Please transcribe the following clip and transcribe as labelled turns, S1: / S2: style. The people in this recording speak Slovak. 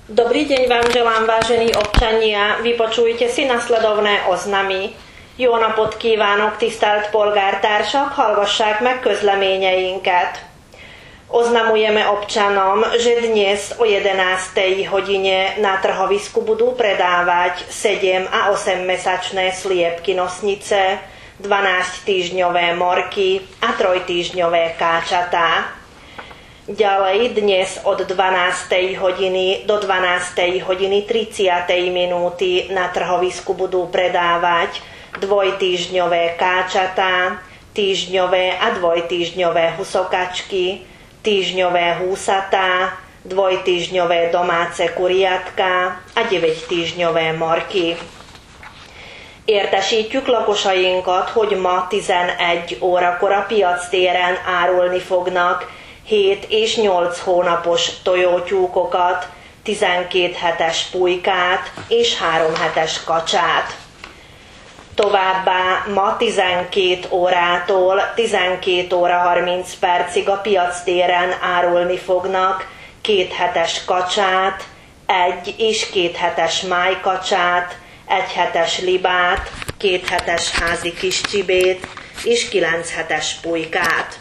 S1: Dobrý deň vám želám, vážení občania. Vypočujte si nasledovné oznamy. Jó napot kívánok, tisztelt polgártársak, hallgassák meg közleményeinket. Oznamujeme občanom, že dnes o 11. hodine na trhovisku budú predávať 7 a 8-mesačné sliepky nosnice, 12-týždňové morky a 3-týždňové káčatá. Ďalej dnes od 12. hodiny do 12. hodiny 30. minúty na trhovisku budú predávať 2-týždňové káčatá, týždňové a 2-týždňové husokačky, týždňové húsatá, 2-týždňové domáce kuriatka a 9-týždňové morky. Értesítjük lakosainkat, hogy ma 11 órakor a piactéren árulni fognak 7 és 8 hónapos tojótyúkokat, 12 hetes pulykát és 3 hetes kacsát. Továbbá ma 12 órától 12 óra 30 percig a piactéren árulni fognak 2 hetes kacsát, 1 és 2 hetes májkacsát, 1 hetes libát, 2 hetes házi kiscsibét és 9 hetes pulykát.